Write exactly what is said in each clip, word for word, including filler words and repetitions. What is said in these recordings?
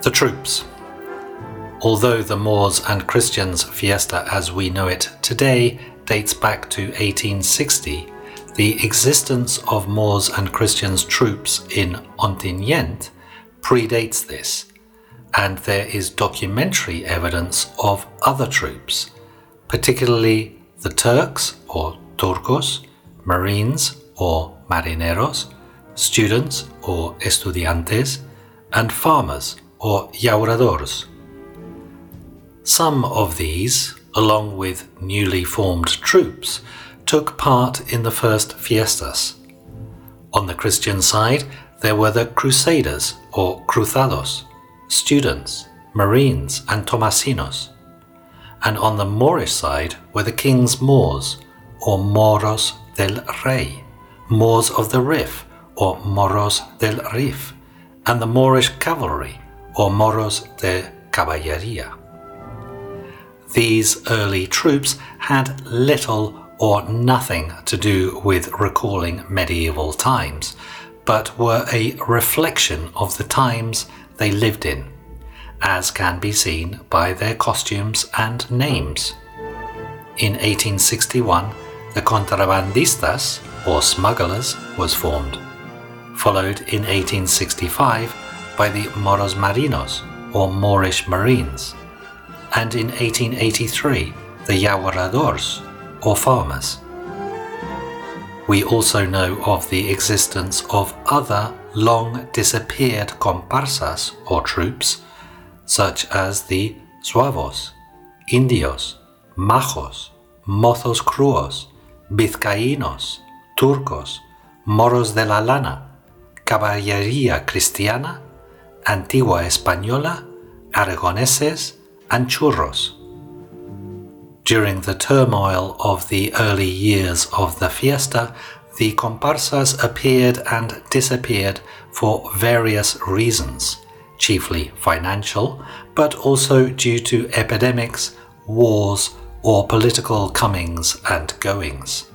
The troops. Although the Moors and Christians fiesta as we know it today dates back to eighteen sixty, the existence of Moors and Christians troops in Ontinyent predates this, and there is documentary evidence of other troops, particularly the Turks or Turcos, Marines or Marineros, students or Estudiantes, and farmers or Llauradors. Some of these, along with newly formed troops, took part in the first fiestas. On the Christian side, there were the Crusaders or Cruzados, students, Marines, and Tomasinos. And on the Moorish side were the King's Moors, or Moros del Rey, Moors of the Rif, or Moros del Rif, and the Moorish cavalry, or Moros de Caballería. These early troops had little or nothing to do with recalling medieval times, but were a reflection of the times they lived in, as can be seen by their costumes and names. In eighteen sixty-one, the Contrabandistas, or smugglers, was formed, followed in eighteen sixty-five by the Moros Marinos, or Moorish Marines, and in eighteen eighty-three, the Llauradors, or farmers. We also know of the existence of other long-disappeared comparsas, or troops, such as the Zuavos, Indios, Majos, Mozos Cruos, Vizcaínos, Turcos, Moros de la Lana, Caballería Cristiana, Antigua Española, Aragoneses, and Churros. During the turmoil of the early years of the fiesta, the comparsas appeared and disappeared for various reasons, chiefly financial, but also due to epidemics, wars, or political comings and goings.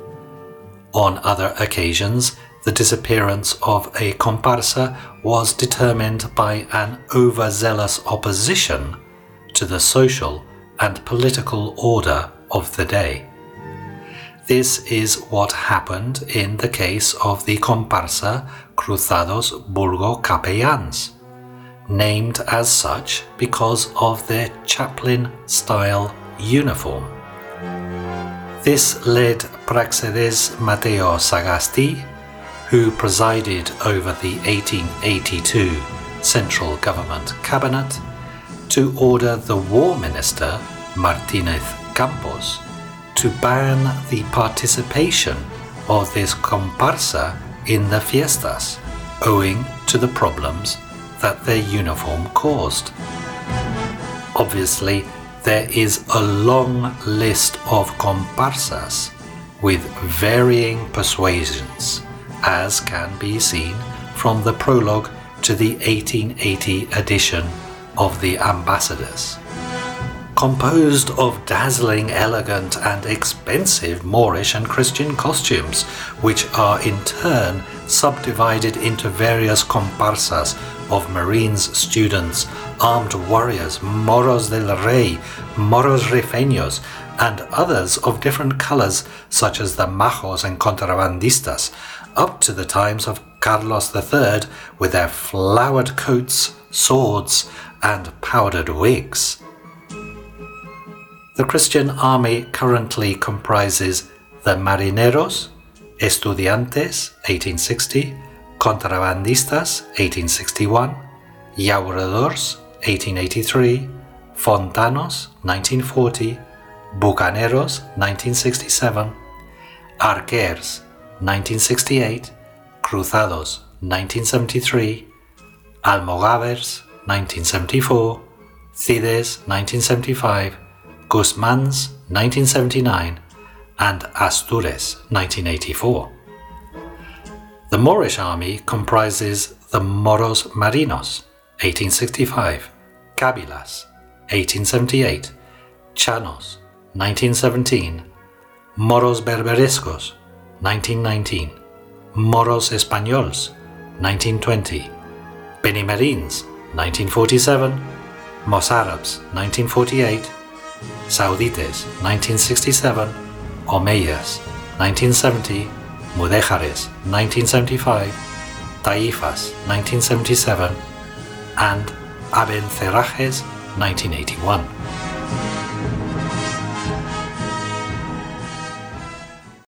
On other occasions, the disappearance of a comparsa was determined by an overzealous opposition to the social and political order of the day. This is what happened in the case of the comparsa Cruzados Burgo Capellans, named as such because of their chaplain-style uniform. This led Praxedes Mateo Sagasti, who presided over the eighteen eighty-two Central Government Cabinet, to order the War Minister, Martinez Campos, to ban the participation of this comparsa in the fiestas, owing to the problems that their uniform caused. Obviously, there is a long list of comparsas with varying persuasions, as can be seen from the prologue to the eighteen eighty edition of the Ambassadors. Composed of dazzling, elegant, and expensive Moorish and Christian costumes, which are in turn subdivided into various comparsas of Marines, students, armed warriors, Moros del Rey, Moros Rifeños, and others of different colors, such as the Majos and Contrabandistas, up to the times of Carlos the Third, with their flowered coats, swords, and powdered wigs. The Christian army currently comprises the Marineros, Estudiantes, eighteen sixty, Contrabandistas, eighteen sixty-one, Llauradors, eighteen eighty-three, Fontanos, nineteen forty, Bucaneros, nineteen sixty-seven, Arquers, nineteen sixty-eight, Cruzados, nineteen seventy-three, Almogavers, nineteen seventy-four, Cides, nineteen seventy-five, Guzmans, nineteen seventy-nine, and Astures, nineteen eighty-four. The Moorish army comprises the Moros Marinos, eighteen sixty-five, Kabilas, eighteen seventy-eight, Chanos, nineteen seventeen, Moros Berberescos, nineteen nineteen, Moros Españols, nineteen twenty, Benimerins, nineteen forty-seven, Mozárabs, nineteen forty-eight, Saudites, nineteen sixty-seven, Omeyas, nineteen seventy, Mudéjares, nineteen seventy-five, Taifas, nineteen seventy-seven, and Abencerrajes, nineteen eighty-one.